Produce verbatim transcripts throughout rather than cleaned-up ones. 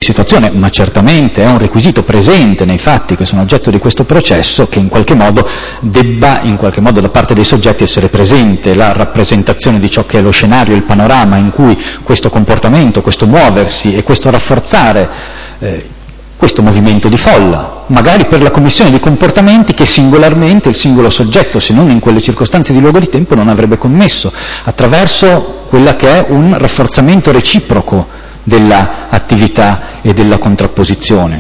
situazione, ma certamente è un requisito presente nei fatti che sono oggetto di questo processo, che in qualche modo debba, in qualche modo da parte dei soggetti, essere presente la rappresentazione di ciò che è lo scenario, il panorama in cui questo comportamento, questo muoversi e questo rafforzare eh, questo movimento di folla, magari per la commissione di comportamenti che singolarmente il singolo soggetto, se non in quelle circostanze di luogo e di tempo, non avrebbe commesso, attraverso quella che è un rafforzamento reciproco della attività e della contrapposizione.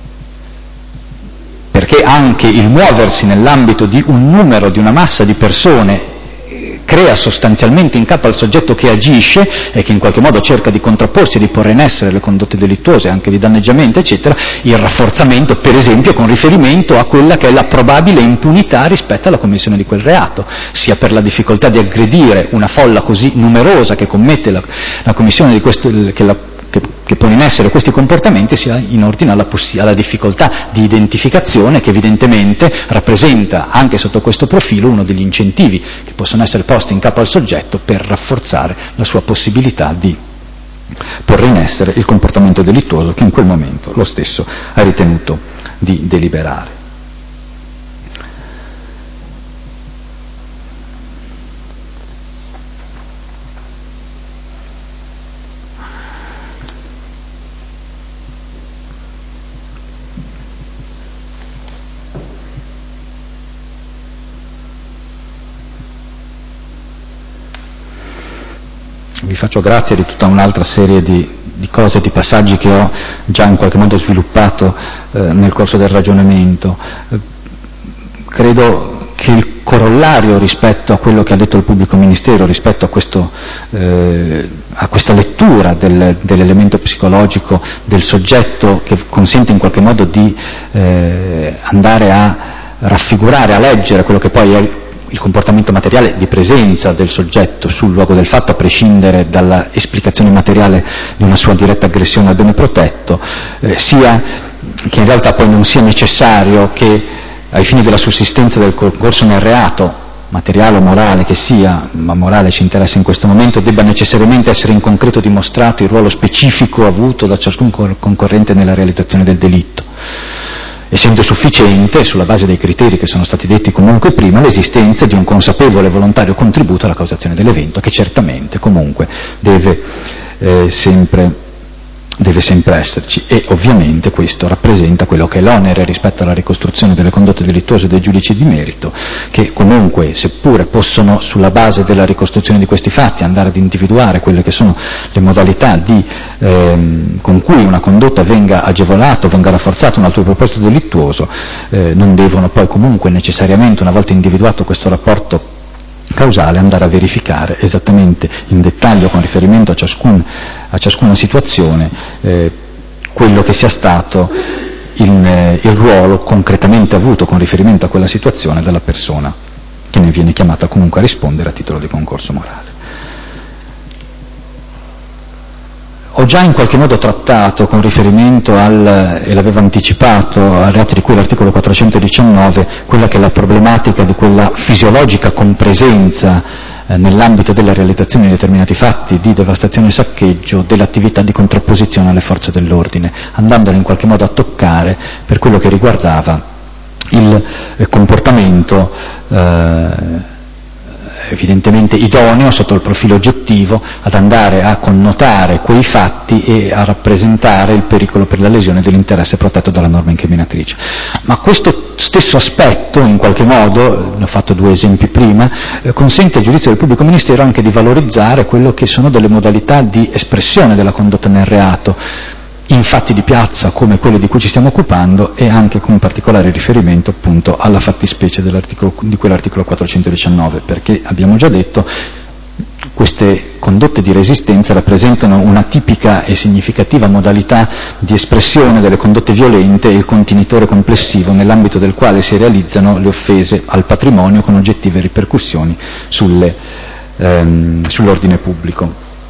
Perché anche il muoversi nell'ambito di un numero, di una massa di persone, crea sostanzialmente in capo al soggetto che agisce e che in qualche modo cerca di contrapporsi e di porre in essere le condotte delittuose, anche di danneggiamento, eccetera, il rafforzamento, per esempio, con riferimento a quella che è la probabile impunità rispetto alla commissione di quel reato, sia per la difficoltà di aggredire una folla così numerosa che commette la, la commissione di questo, che la Che, che pone in essere questi comportamenti, sia in ordine alla, alla difficoltà di identificazione che evidentemente rappresenta anche sotto questo profilo uno degli incentivi che possono essere posti in capo al soggetto per rafforzare la sua possibilità di porre in essere il comportamento delittuoso che in quel momento lo stesso ha ritenuto di deliberare. Vi faccio grazia di tutta un'altra serie di, di cose, di passaggi che ho già in qualche modo sviluppato eh, nel corso del ragionamento. Eh, credo che il corollario rispetto a quello che ha detto il pubblico ministero, rispetto a, questo, eh, a questa lettura del, dell'elemento psicologico del soggetto, che consente in qualche modo di eh, andare a raffigurare, a leggere quello che poi è il comportamento materiale di presenza del soggetto sul luogo del fatto, a prescindere dalla esplicazione materiale di una sua diretta aggressione al bene protetto, eh, sia che in realtà poi non sia necessario che ai fini della sussistenza del concorso nel reato, materiale o morale che sia, ma morale ci interessa in questo momento, debba necessariamente essere in concreto dimostrato il ruolo specifico avuto da ciascun concorrente nella realizzazione del delitto, essendo sufficiente, sulla base dei criteri che sono stati detti comunque prima, l'esistenza di un consapevole e volontario contributo alla causazione dell'evento, che certamente comunque deve, eh, sempre, deve sempre esserci, e ovviamente questo rappresenta quello che è l'onere rispetto alla ricostruzione delle condotte delittuose dei giudici di merito, che comunque, seppure possono sulla base della ricostruzione di questi fatti andare ad individuare quelle che sono le modalità di, ehm, con cui una condotta venga agevolata o venga rafforzata un altro proposito delittuoso, eh, non devono poi comunque necessariamente, una volta individuato questo rapporto causale, andare a verificare esattamente in dettaglio, con riferimento a, ciascun, a ciascuna situazione, eh, quello che sia stato il, eh, il ruolo concretamente avuto con riferimento a quella situazione dalla persona che ne viene chiamata comunque a rispondere a titolo di concorso morale. Ho già in qualche modo trattato, con riferimento al, e l'avevo anticipato, al reato di cui l'articolo quattrocentodiciannove, quella che è la problematica di quella fisiologica compresenza eh, nell'ambito della realizzazione di determinati fatti di devastazione e saccheggio dell'attività di contrapposizione alle forze dell'ordine, andandole in qualche modo a toccare per quello che riguardava il eh, comportamento eh, evidentemente idoneo sotto il profilo oggettivo ad andare a connotare quei fatti e a rappresentare il pericolo per la lesione dell'interesse protetto dalla norma incriminatrice. Ma questo stesso aspetto, in qualche modo, ne ho fatto due esempi prima, eh, consente a giudizio del pubblico ministero anche di valorizzare quello che sono delle modalità di espressione della condotta nel reato, in fatti di piazza come quello di cui ci stiamo occupando, e anche con particolare riferimento appunto alla fattispecie dell'articolo, di quell'articolo quattrocentodiciannove, perché abbiamo già detto queste condotte di resistenza rappresentano una tipica e significativa modalità di espressione delle condotte violente e il contenitore complessivo nell'ambito del quale si realizzano le offese al patrimonio con oggettive ripercussioni sulle, ehm, sull'ordine pubblico.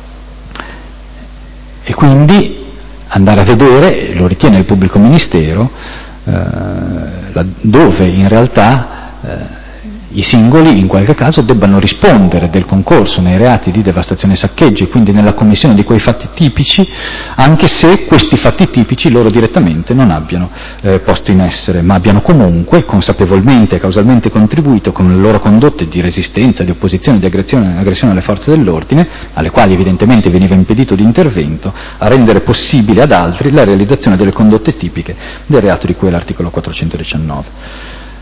E quindi andare a vedere, lo ritiene il pubblico ministero, eh, dove in realtà eh, i singoli in qualche caso debbano rispondere del concorso nei reati di devastazione e saccheggio, e quindi nella commissione di quei fatti tipici, anche se questi fatti tipici loro direttamente non abbiano eh, posto in essere, ma abbiano comunque consapevolmente e causalmente contribuito con le loro condotte di resistenza, di opposizione, di aggressione, aggressione alle forze dell'ordine, alle quali evidentemente veniva impedito l'intervento, a rendere possibile ad altri la realizzazione delle condotte tipiche del reato di cui è l'articolo quattrocentodiciannove.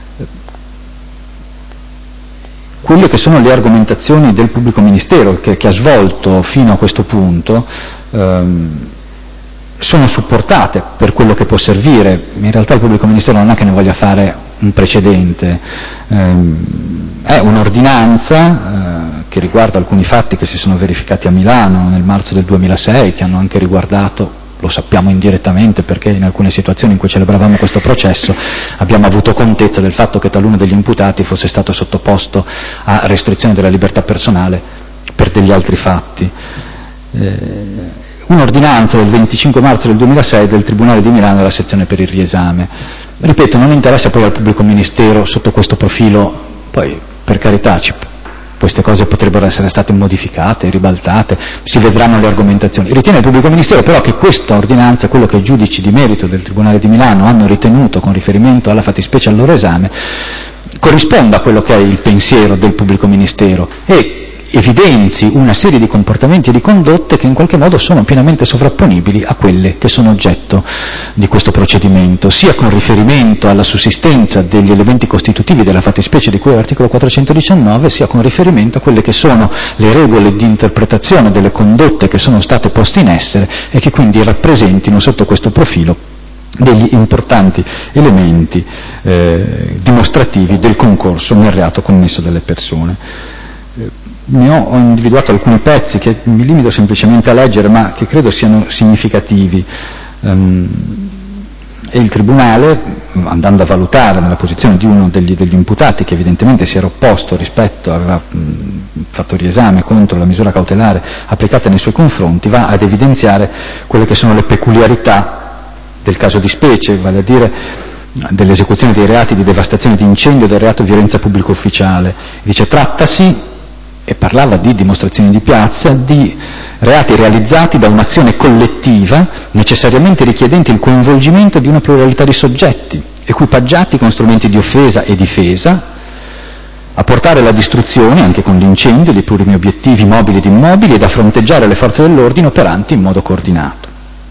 Quelle che sono le argomentazioni del pubblico ministero che, che ha svolto fino a questo punto ehm, sono supportate per quello che può servire. In realtà il pubblico ministero non è che ne voglia fare un precedente, ehm, è un'ordinanza eh, che riguarda alcuni fatti che si sono verificati a Milano nel marzo del duemilasei, che hanno anche riguardato, lo sappiamo indirettamente perché in alcune situazioni in cui celebravamo questo processo abbiamo avuto contezza del fatto che taluno degli imputati fosse stato sottoposto a restrizione della libertà personale per degli altri fatti. Eh, un'ordinanza del venticinque marzo del duemilasei del Tribunale di Milano della sezione per il riesame. Ripeto, non interessa poi al pubblico ministero sotto questo profilo, poi per carità ci queste cose potrebbero essere state modificate, ribaltate, si vedranno le argomentazioni. Ritiene il pubblico ministero però che questa ordinanza, quello che i giudici di merito del Tribunale di Milano hanno ritenuto con riferimento alla fattispecie al loro esame, corrisponda a quello che è il pensiero del pubblico ministero e evidenzi una serie di comportamenti e di condotte che in qualche modo sono pienamente sovrapponibili a quelle che sono oggetto di questo procedimento, sia con riferimento alla sussistenza degli elementi costitutivi della fattispecie di cui è l'articolo quattrocentodiciannove, sia con riferimento a quelle che sono le regole di interpretazione delle condotte che sono state poste in essere e che quindi rappresentino sotto questo profilo degli importanti elementi eh, dimostrativi del concorso nel reato commesso dalle persone. Ne ho, ho individuato alcuni pezzi che mi limito semplicemente a leggere, ma che credo siano significativi. Um, e il Tribunale, andando a valutare nella posizione di uno degli, degli imputati che evidentemente si era opposto rispetto, aveva mh, fatto riesame contro la misura cautelare applicata nei suoi confronti, va ad evidenziare quelle che sono le peculiarità del caso di specie, vale a dire dell'esecuzione dei reati di devastazione di incendio e del reato di violenza pubblico ufficiale. Dice, trattasi, e parlava di dimostrazioni di piazza, di reati realizzati da un'azione collettiva necessariamente richiedente il coinvolgimento di una pluralità di soggetti, equipaggiati con strumenti di offesa e difesa, a portare alla distruzione, anche con l'incendio, di plurimi obiettivi mobili ed immobili ed a fronteggiare le forze dell'ordine operanti in modo coordinato.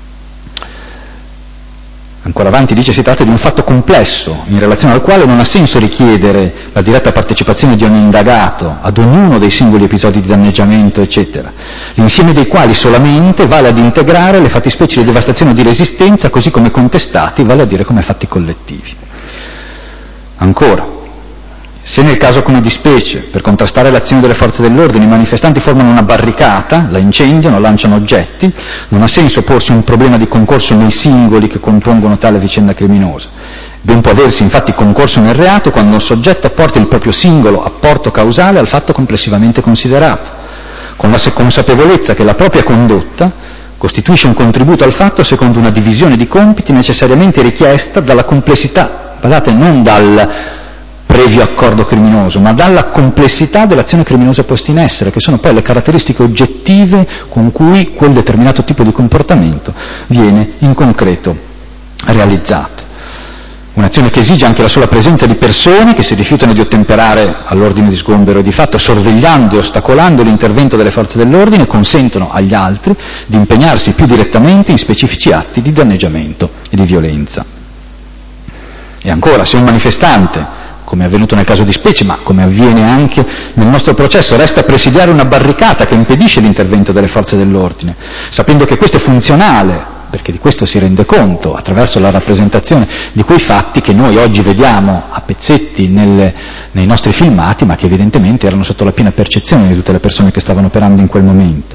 Ancora avanti dice si tratta di un fatto complesso, in relazione al quale non ha senso richiedere la diretta partecipazione di ogni indagato ad ognuno dei singoli episodi di danneggiamento, eccetera, l'insieme dei quali solamente vale ad integrare le fattispecie di devastazione o di resistenza, così come contestati, vale a dire come fatti collettivi. Ancora, se nel caso come di specie, per contrastare l'azione delle forze dell'ordine, i manifestanti formano una barricata, la incendiano, lanciano oggetti, non ha senso porsi un problema di concorso nei singoli che compongono tale vicenda criminosa. Ben può aversi infatti concorso nel reato quando un soggetto apporta il proprio singolo apporto causale al fatto complessivamente considerato, con la consapevolezza che la propria condotta costituisce un contributo al fatto secondo una divisione di compiti necessariamente richiesta dalla complessità, guardate, non dal previo accordo criminoso, ma dalla complessità dell'azione criminosa posta in essere, che sono poi le caratteristiche oggettive con cui quel determinato tipo di comportamento viene in concreto realizzato. Un'azione che esige anche la sola presenza di persone che si rifiutano di ottemperare all'ordine di sgombero e di fatto, sorvegliando e ostacolando l'intervento delle forze dell'ordine, consentono agli altri di impegnarsi più direttamente in specifici atti di danneggiamento e di violenza. E ancora, se un manifestante, come è avvenuto nel caso di specie, ma come avviene anche nel nostro processo, resta a presidiare una barricata che impedisce l'intervento delle forze dell'ordine, sapendo che questo è funzionale, perché di questo si rende conto attraverso la rappresentazione di quei fatti che noi oggi vediamo a pezzetti nelle, nei nostri filmati, ma che evidentemente erano sotto la piena percezione di tutte le persone che stavano operando in quel momento.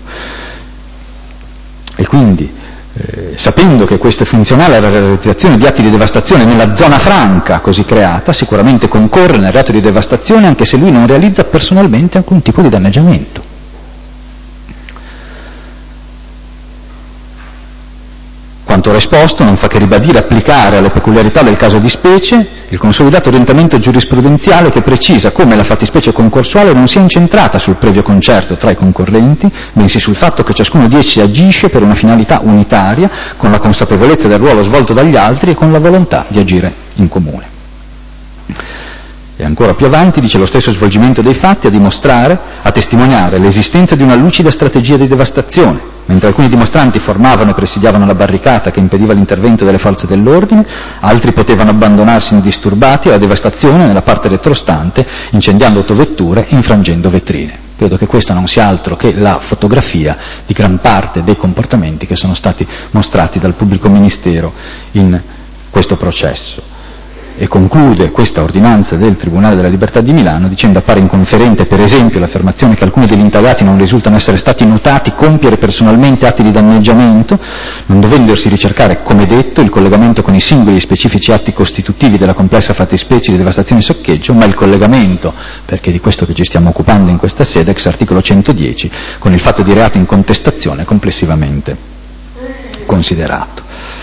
E quindi, Eh, sapendo che questo è funzionale alla realizzazione di atti di devastazione nella zona franca così creata, sicuramente concorre nel reato di devastazione anche se lui non realizza personalmente alcun tipo di danneggiamento. Quanto ora esposto non fa che ribadire e applicare alle peculiarità del caso di specie il consolidato orientamento giurisprudenziale che precisa come la fattispecie concorsuale non sia incentrata sul previo concerto tra i concorrenti, bensì sul fatto che ciascuno di essi agisce per una finalità unitaria, con la consapevolezza del ruolo svolto dagli altri e con la volontà di agire in comune. E ancora più avanti dice lo stesso svolgimento dei fatti a dimostrare, a testimoniare l'esistenza di una lucida strategia di devastazione, mentre alcuni dimostranti formavano e presidiavano la barricata che impediva l'intervento delle forze dell'ordine, altri potevano abbandonarsi indisturbati alla devastazione nella parte retrostante, incendiando autovetture e infrangendo vetrine. Credo che questa non sia altro che la fotografia di gran parte dei comportamenti che sono stati mostrati dal pubblico ministero in questo processo. E conclude questa ordinanza del Tribunale della Libertà di Milano dicendo: appare inconferente per esempio l'affermazione che alcuni degli indagati non risultano essere stati notati compiere personalmente atti di danneggiamento, non dovendosi ricercare, come detto, il collegamento con i singoli e specifici atti costitutivi della complessa fattispecie di devastazione e saccheggio, ma il collegamento, perché di questo che ci stiamo occupando in questa sede, ex articolo centodieci, con il fatto di reato in contestazione complessivamente considerato.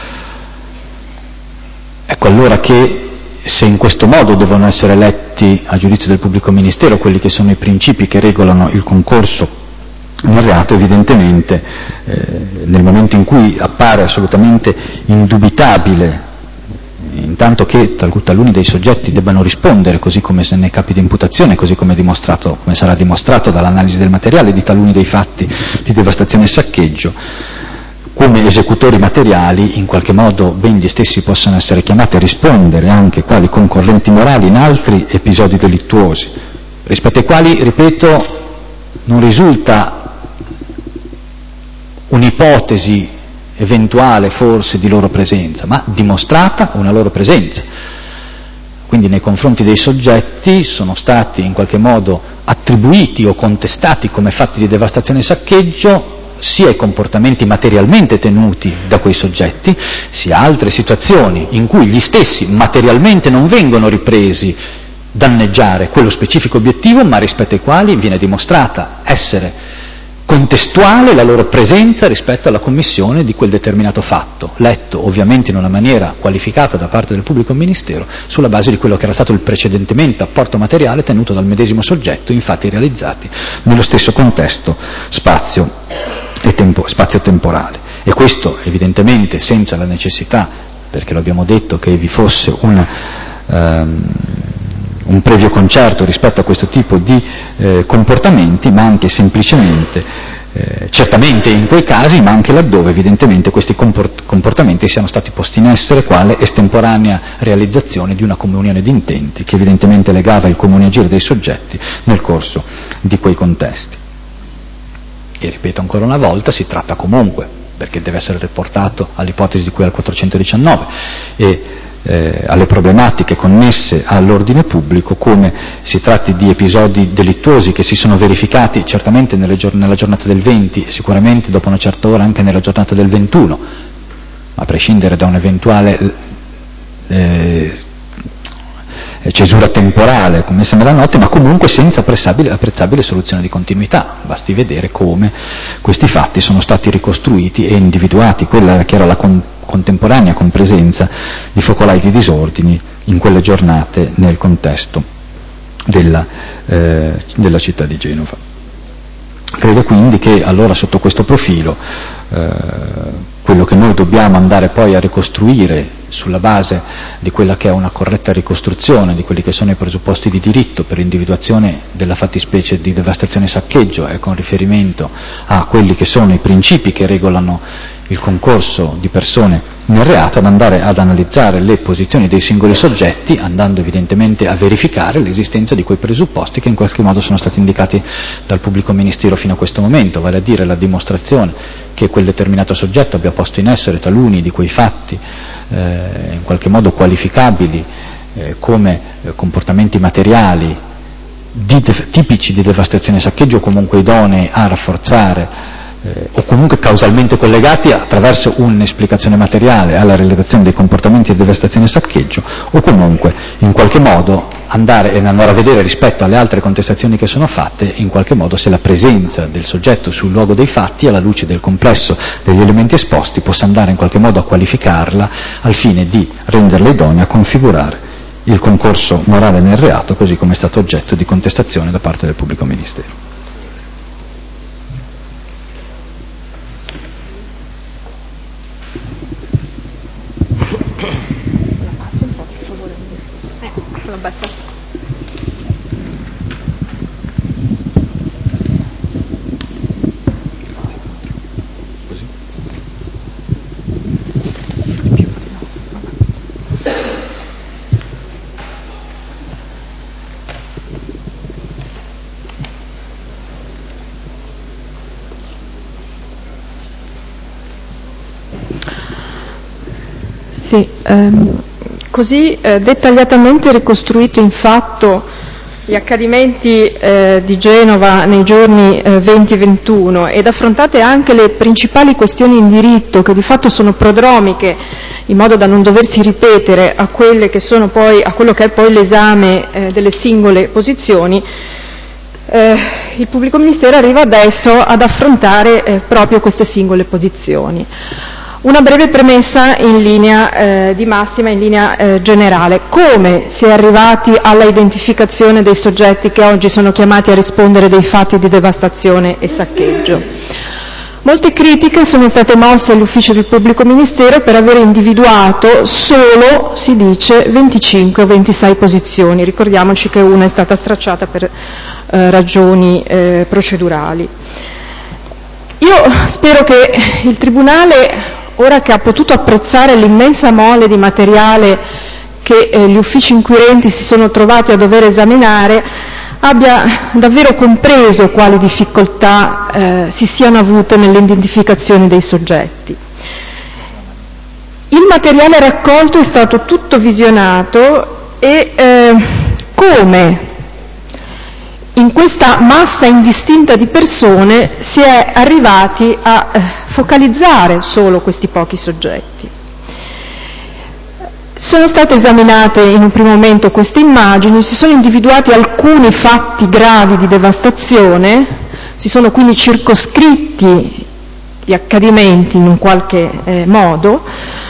Ecco allora che se in questo modo devono essere letti, a giudizio del pubblico ministero, quelli che sono i principi che regolano il concorso nel reato, evidentemente eh, nel momento in cui appare assolutamente indubitabile, intanto che tal- taluni dei soggetti debbano rispondere, così come nei capi di imputazione, così come, dimostrato, come sarà dimostrato dall'analisi del materiale, di taluni dei fatti di devastazione e saccheggio, come esecutori materiali, in qualche modo ben gli stessi possano essere chiamati a rispondere anche quali concorrenti morali in altri episodi delittuosi, rispetto ai quali, ripeto, non risulta un'ipotesi eventuale forse di loro presenza, ma dimostrata una loro presenza. Quindi nei confronti dei soggetti sono stati in qualche modo attribuiti o contestati come fatti di devastazione e saccheggio sia i comportamenti materialmente tenuti da quei soggetti, sia altre situazioni in cui gli stessi materialmente non vengono ripresi danneggiare quello specifico obiettivo, ma rispetto ai quali viene dimostrata essere contestuale la loro presenza rispetto alla commissione di quel determinato fatto, letto ovviamente in una maniera qualificata da parte del pubblico ministero sulla base di quello che era stato il precedentemente apporto materiale tenuto dal medesimo soggetto, infatti realizzati nello stesso contesto spazio e tempo, spazio-temporale. E questo evidentemente senza la necessità, perché lo abbiamo detto, che vi fosse una, um, un previo concerto rispetto a questo tipo di eh, comportamenti, ma anche semplicemente, eh, certamente in quei casi, ma anche laddove evidentemente questi comport- comportamenti siano stati posti in essere quale estemporanea realizzazione di una comunione di intenti che evidentemente legava il comune agire dei soggetti nel corso di quei contesti. E ripeto ancora una volta, si tratta comunque, perché deve essere riportato all'ipotesi di cui al quattrocentodiciannove e eh, alle problematiche connesse all'ordine pubblico, come si tratti di episodi delittuosi che si sono verificati certamente nelle gior- nella giornata del venti e sicuramente dopo una certa ora anche nella giornata del ventuno, a prescindere da un'eventuale eh, cesura temporale commessa nella notte, ma comunque senza apprezzabile, apprezzabile soluzione di continuità. Basti vedere come questi fatti sono stati ricostruiti e individuati, quella che era la con, contemporanea compresenza di focolai di disordini in quelle giornate nel contesto della, eh, della città di Genova. Credo quindi che allora sotto questo profilo eh, quello che noi dobbiamo andare poi a ricostruire sulla base di quella che è una corretta ricostruzione di quelli che sono i presupposti di diritto per l'individuazione della fattispecie di devastazione e saccheggio e con riferimento a quelli che sono i principi che regolano il concorso di persone nel reato, ad andare ad analizzare le posizioni dei singoli soggetti, andando evidentemente a verificare l'esistenza di quei presupposti che in qualche modo sono stati indicati dal pubblico ministero fino a questo momento, vale a dire la dimostrazione che quel determinato soggetto abbia posto in essere taluni di quei fatti eh, in qualche modo qualificabili eh, come eh, comportamenti materiali di tipici di devastazione e saccheggio, o comunque idonei a rafforzare eh, o comunque causalmente collegati attraverso un'esplicazione materiale alla rilevazione dei comportamenti di devastazione e saccheggio, o comunque in qualche modo andare e andare a vedere rispetto alle altre contestazioni che sono fatte, in qualche modo se la presenza del soggetto sul luogo dei fatti, alla luce del complesso degli elementi esposti, possa andare in qualche modo a qualificarla al fine di renderla idonea a configurare il concorso morale nel reato, così come è stato oggetto di contestazione da parte del pubblico ministero. Sì, ehm, così eh, dettagliatamente ricostruito in fatto gli accadimenti eh, di Genova nei giorni eh, venti e ventuno ed affrontate anche le principali questioni in diritto che di fatto sono prodromiche in modo da non doversi ripetere a quelle che sono poi a quello che è poi l'esame eh, delle singole posizioni, eh, il pubblico ministero arriva adesso ad affrontare eh, proprio queste singole posizioni. Una breve premessa in linea eh, di massima, in linea eh, generale. Come si è arrivati alla identificazione dei soggetti che oggi sono chiamati a rispondere dei fatti di devastazione e saccheggio? Molte critiche sono state mosse all'ufficio del pubblico ministero per aver individuato solo, si dice, venticinque o ventisei posizioni. Ricordiamoci che una è stata stracciata per eh, ragioni eh, procedurali. Io spero che il Tribunale, ora che ha potuto apprezzare l'immensa mole di materiale che eh, gli uffici inquirenti si sono trovati a dover esaminare, abbia davvero compreso quali difficoltà eh, si siano avute nell'identificazione dei soggetti. Il materiale raccolto è stato tutto visionato e eh, come in questa massa indistinta di persone si è arrivati a eh, focalizzare solo questi pochi soggetti. Sono state esaminate in un primo momento queste immagini, si sono individuati alcuni fatti gravi di devastazione, si sono quindi circoscritti gli accadimenti in un qualche eh, modo.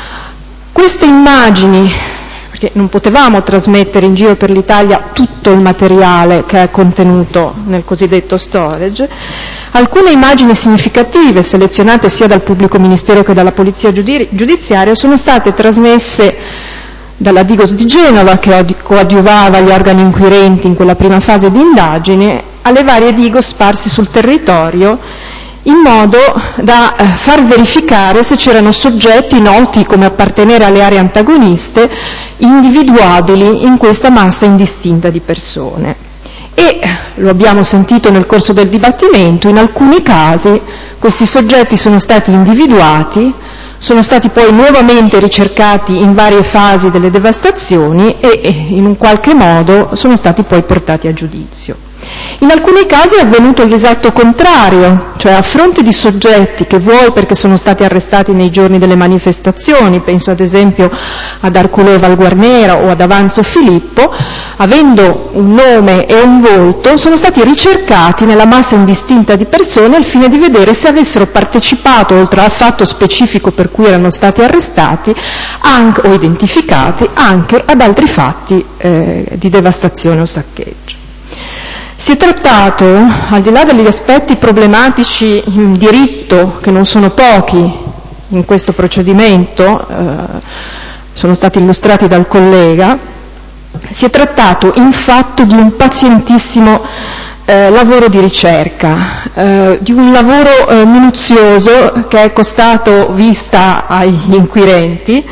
Queste immagini, perché non potevamo trasmettere in giro per l'Italia tutto il materiale che è contenuto nel cosiddetto storage, alcune immagini significative selezionate sia dal pubblico ministero che dalla polizia giudiziaria sono state trasmesse dalla Digos di Genova, che coadiuvava gli organi inquirenti in quella prima fase di indagine, alle varie Digos sparse sul territorio, in modo da eh, far verificare se c'erano soggetti noti come appartenere alle aree antagoniste, individuabili in questa massa indistinta di persone. E, lo abbiamo sentito nel corso del dibattimento, in alcuni casi questi soggetti sono stati individuati, sono stati poi nuovamente ricercati in varie fasi delle devastazioni e, e in un qualche modo sono stati poi portati a giudizio. In alcuni casi è avvenuto l'esatto contrario, cioè a fronte di soggetti che vuoi perché sono stati arrestati nei giorni delle manifestazioni, penso ad esempio ad Arculò Valguarnera o ad Avanzo Filippo, avendo un nome e un volto, sono stati ricercati nella massa indistinta di persone al fine di vedere se avessero partecipato, oltre al fatto specifico per cui erano stati arrestati anche, o identificati, anche ad altri fatti eh, di devastazione o saccheggio. Si è trattato, al di là degli aspetti problematici in diritto, che non sono pochi in questo procedimento, eh, sono stati illustrati dal collega, si è trattato in fatto di un pazientissimo eh, lavoro di ricerca, eh, di un lavoro eh, minuzioso che è costato vista agli inquirenti,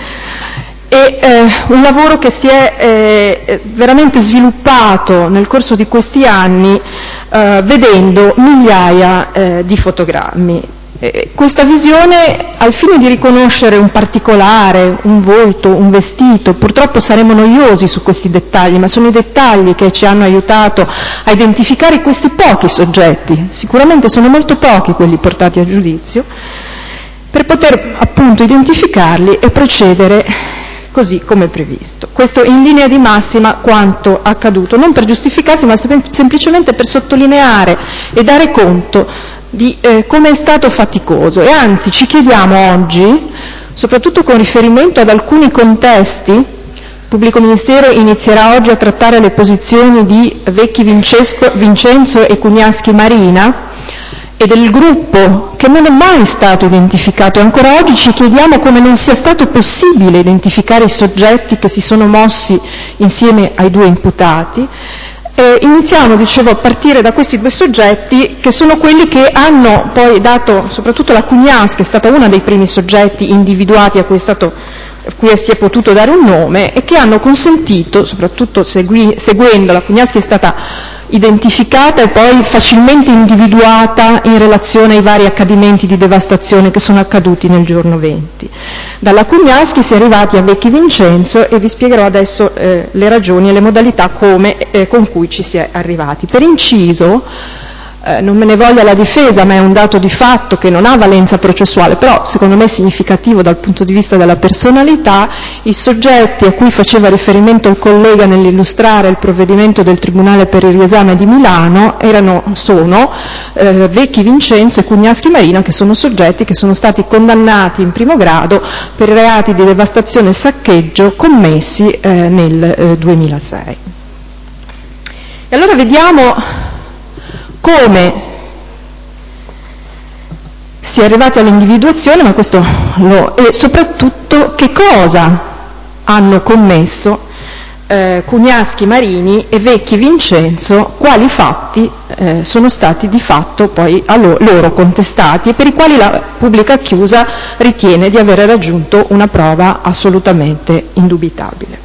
e eh, un lavoro che si è eh, veramente sviluppato nel corso di questi anni eh, vedendo migliaia eh, di fotogrammi. Eh, questa visione, al fine di riconoscere un particolare, un volto, un vestito, purtroppo saremo noiosi su questi dettagli, ma sono i dettagli che ci hanno aiutato a identificare questi pochi soggetti, sicuramente sono molto pochi quelli portati a giudizio, per poter appunto identificarli e procedere così come previsto. Questo in linea di massima quanto accaduto, non per giustificarsi ma sem- semplicemente per sottolineare e dare conto di eh, come è stato faticoso, e anzi ci chiediamo oggi, soprattutto con riferimento ad alcuni contesti. Il Pubblico Ministero inizierà oggi a trattare le posizioni di Vecchi Vincesco, Vincenzo e Cugnaschi Marina e del gruppo che non è mai stato identificato, e ancora oggi ci chiediamo come non sia stato possibile identificare i soggetti che si sono mossi insieme ai due imputati. Eh, iniziamo, dicevo, a partire da questi due soggetti che sono quelli che hanno poi dato, soprattutto la Cugnaschi, che è stata una dei primi soggetti individuati a cui è stato a cui si è potuto dare un nome, e che hanno consentito, soprattutto segui, seguendo, la Cugnaschi è stata identificata e poi facilmente individuata in relazione ai vari accadimenti di devastazione che sono accaduti nel giorno venti. Dalla Cugnaschi si è arrivati a Vecchi Vincenzo e vi spiegherò adesso eh, le ragioni e le modalità come, eh, con cui ci si è arrivati. Per inciso, Eh, non me ne voglia la difesa, ma è un dato di fatto che non ha valenza processuale, però secondo me è significativo dal punto di vista della personalità. I soggetti a cui faceva riferimento il collega nell'illustrare il provvedimento del Tribunale per il riesame di Milano erano, sono eh, Vecchi Vincenzo e Cugnaschi Marina, che sono soggetti che sono stati condannati in primo grado per reati di devastazione e saccheggio commessi eh, nel eh, duemilasei. E allora vediamo come si è arrivati all'individuazione, ma questo lo, e soprattutto che cosa hanno commesso eh, Cugnaschi Marini e Vecchi Vincenzo, quali fatti eh, sono stati di fatto poi a lo, loro contestati e per i quali la pubblica accusa ritiene di aver raggiunto una prova assolutamente indubitabile.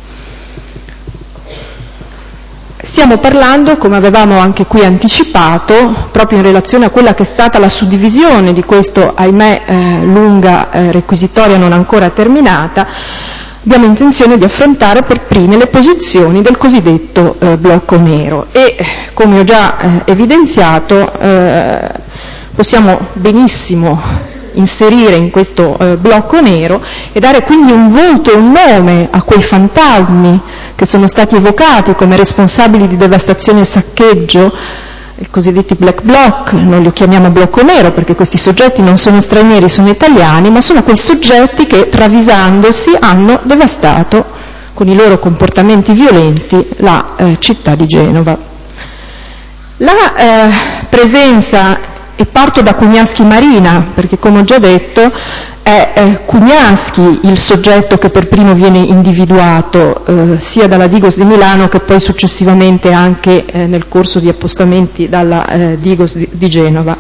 Stiamo parlando, come avevamo anche qui anticipato, proprio in relazione a quella che è stata la suddivisione di questo, ahimè, eh, lunga eh, requisitoria non ancora terminata, abbiamo intenzione di affrontare per prime le posizioni del cosiddetto eh, blocco nero e, come ho già eh, evidenziato, eh, possiamo benissimo inserire in questo eh, blocco nero e dare quindi un volto e un nome a quei fantasmi che sono stati evocati come responsabili di devastazione e saccheggio, i cosiddetti black bloc. Noi li chiamiamo blocco nero perché questi soggetti non sono stranieri, sono italiani, ma sono quei soggetti che, travisandosi, hanno devastato con i loro comportamenti violenti la eh, città di Genova. La eh, presenza, e parto da Cugnaschi Marina, perché come ho già detto è eh, Cugnaschi il soggetto che per primo viene individuato eh, sia dalla Digos di Milano che poi successivamente anche eh, nel corso di appostamenti dalla eh, Digos di, di Genova.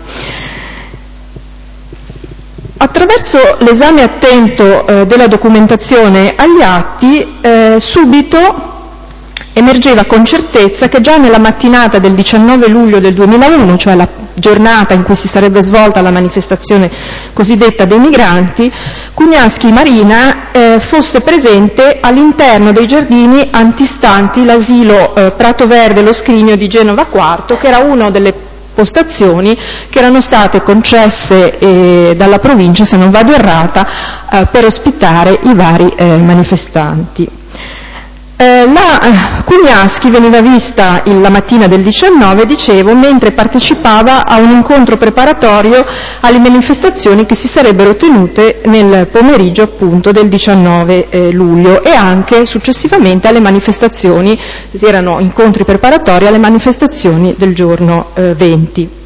Attraverso l'esame attento eh, della documentazione agli atti, eh, subito emergeva con certezza che già nella mattinata del diciannove luglio del duemilauno, cioè la giornata in cui si sarebbe svolta la manifestazione cosiddetta dei migranti, Cugnaschi Marina eh, fosse presente all'interno dei giardini antistanti l'asilo eh, Prato Verde Lo Scrigno di Genova Quarto, che era una delle postazioni che erano state concesse eh, dalla provincia, se non vado errata, eh, per ospitare i vari eh, manifestanti. Eh, la eh, Cugnaschi veniva vista il, la mattina del diciannove, dicevo, mentre partecipava a un incontro preparatorio alle manifestazioni che si sarebbero tenute nel pomeriggio appunto del diciannove eh, luglio e anche successivamente alle manifestazioni, erano incontri preparatori alle manifestazioni del giorno eh, venti.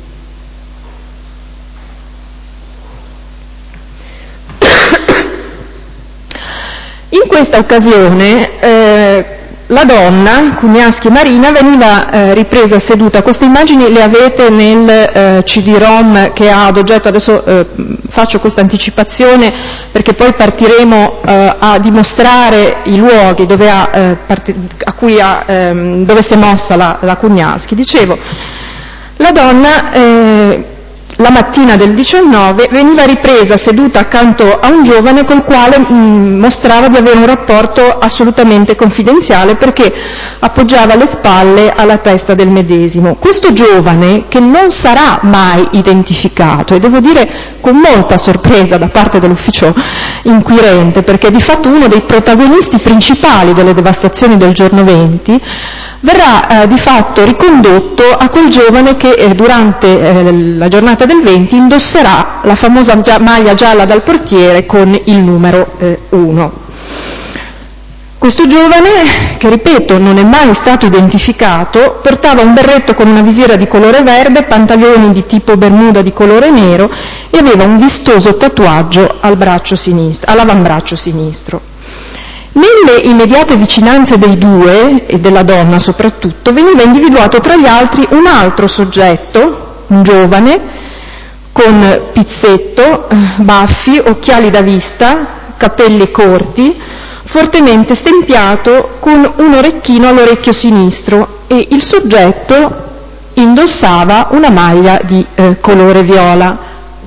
In questa occasione eh, la donna, Cugnaschi Marina, veniva eh, ripresa seduta. Queste immagini le avete nel eh, C D-ROM che ha ad oggetto, adesso eh, faccio questa anticipazione perché poi partiremo eh, a dimostrare i luoghi dove, ha, eh, part- a cui ha, ehm, dove si è mossa la, la Cugnaschi. Dicevo, la donna... Eh, la mattina del diciannove veniva ripresa seduta accanto a un giovane col quale mh, mostrava di avere un rapporto assolutamente confidenziale perché appoggiava le spalle alla testa del medesimo. Questo giovane, che non sarà mai identificato, e devo dire con molta sorpresa da parte dell'ufficio inquirente, perché è di fatto uno dei protagonisti principali delle devastazioni del giorno venti, verrà eh, di fatto ricondotto a quel giovane che eh, durante eh, la giornata del venti indosserà la famosa gia- maglia gialla dal portiere con il numero eh, uno. Questo giovane, che ripeto non è mai stato identificato, portava un berretto con una visiera di colore verde, pantaloni di tipo bermuda di colore nero e aveva un vistoso tatuaggio al braccio sinistro, all'avambraccio sinistro. Nelle immediate vicinanze dei due, e della donna soprattutto, veniva individuato tra gli altri un altro soggetto, un giovane, con pizzetto, baffi, occhiali da vista, capelli corti, fortemente stempiato, con un orecchino all'orecchio sinistro, e il soggetto indossava una maglia di eh, colore viola.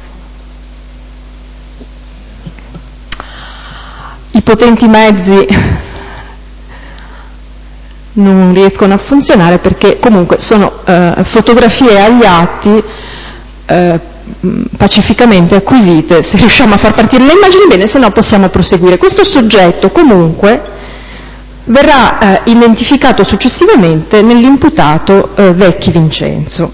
I potenti mezzi non riescono a funzionare perché comunque sono eh, fotografie agli atti eh, pacificamente acquisite. Se riusciamo a far partire le immagini bene, se no possiamo proseguire. Questo soggetto comunque verrà eh, identificato successivamente nell'imputato eh, Vecchi Vincenzo.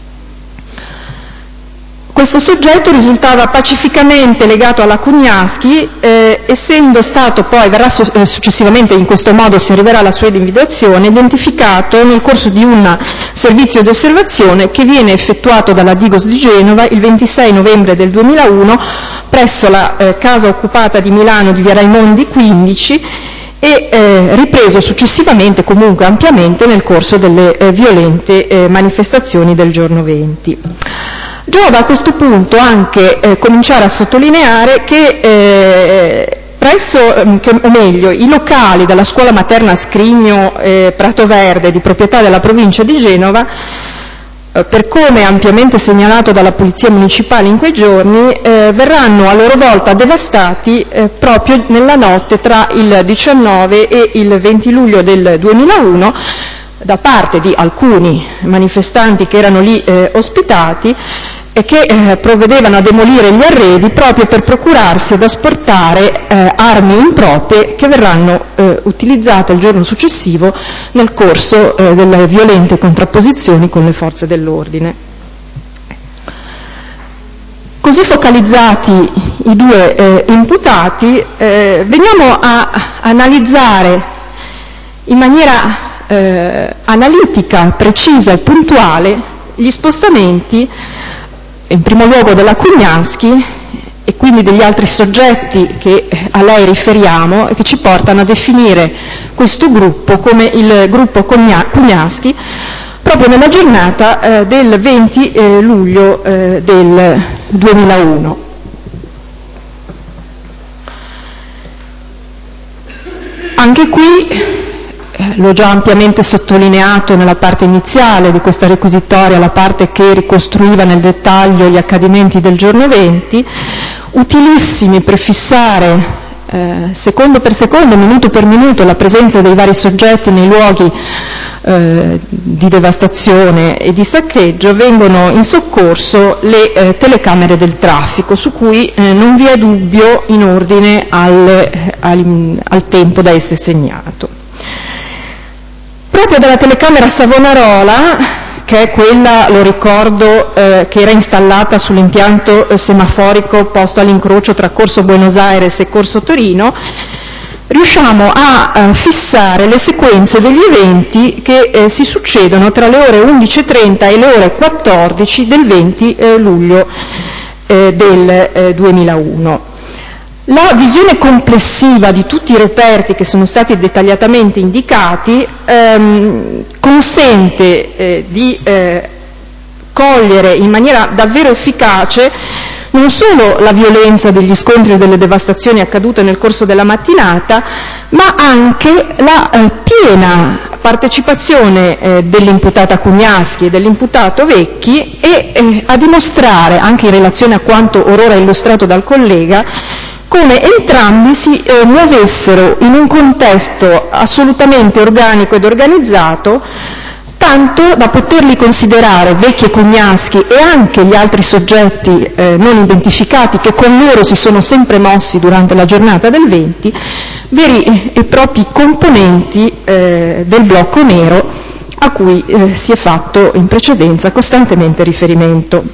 Questo soggetto risultava pacificamente legato alla Cugnaschi, eh, essendo stato poi, verrà so- eh, successivamente, in questo modo si arriverà alla sua individuazione, identificato nel corso di un servizio di osservazione che viene effettuato dalla Digos di Genova il ventisei novembre del duemilauno presso la eh, casa occupata di Milano di via Raimondi quindici e eh, ripreso successivamente, comunque ampiamente, nel corso delle eh, violente eh, manifestazioni del giorno venti. Giova a questo punto anche eh, cominciare a sottolineare che, eh, presso, che, o meglio, i locali della scuola materna Scrigno eh, Prato Verde, di proprietà della provincia di Genova, eh, per come ampiamente segnalato dalla Polizia Municipale in quei giorni, eh, verranno a loro volta devastati eh, proprio nella notte tra il diciannove e il venti luglio del duemilauno, da parte di alcuni manifestanti che erano lì eh, ospitati e che eh, provvedevano a demolire gli arredi proprio per procurarsi ed asportare eh, armi improprie che verranno eh, utilizzate il giorno successivo nel corso eh, delle violente contrapposizioni con le forze dell'ordine. Così focalizzati i due eh, imputati, eh, veniamo a analizzare in maniera Eh, analitica, precisa e puntuale gli spostamenti, in primo luogo della Cugnaschi e quindi degli altri soggetti che a lei riferiamo e che ci portano a definire questo gruppo come il gruppo Cugnaschi, proprio nella giornata eh, del venti eh, luglio eh, del duemilauno. Anche qui, l'ho già ampiamente sottolineato nella parte iniziale di questa requisitoria, la parte che ricostruiva nel dettaglio gli accadimenti del giorno venti, utilissimi per fissare eh, secondo per secondo, minuto per minuto, la presenza dei vari soggetti nei luoghi eh, di devastazione e di saccheggio, vengono in soccorso le eh, telecamere del traffico, su cui eh, non vi è dubbio in ordine al, al, al tempo da esse segnato. Proprio dalla telecamera Savonarola, che è quella, lo ricordo, eh, che era installata sull'impianto eh, semaforico posto all'incrocio tra Corso Buenos Aires e Corso Torino, riusciamo a eh, fissare le sequenze degli eventi che eh, si succedono tra le ore undici e trenta e le ore quattordici del venti eh, luglio eh, del eh, duemilauno. La visione complessiva di tutti i reperti che sono stati dettagliatamente indicati ehm, consente eh, di eh, cogliere in maniera davvero efficace non solo la violenza degli scontri e delle devastazioni accadute nel corso della mattinata, ma anche la eh, piena partecipazione eh, dell'imputata Cugnaschi e dell'imputato Vecchi e eh, a dimostrare, anche in relazione a quanto orora illustrato dal collega, come entrambi si eh, muovessero in un contesto assolutamente organico ed organizzato, tanto da poterli considerare, Vecchi e Cugnaschi e anche gli altri soggetti eh, non identificati che con loro si sono sempre mossi durante la giornata del venti, veri e propri componenti eh, del blocco nero a cui eh, si è fatto in precedenza costantemente riferimento.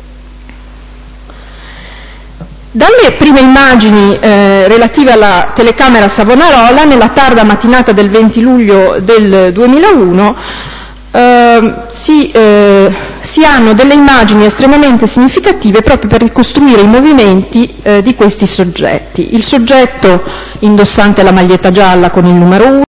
Dalle prime immagini eh, relative alla telecamera Savonarola, nella tarda mattinata del venti luglio del duemilauno, eh, si, eh, si hanno delle immagini estremamente significative proprio per ricostruire i movimenti eh, di questi soggetti. Il soggetto indossante la maglietta gialla con il numero uno,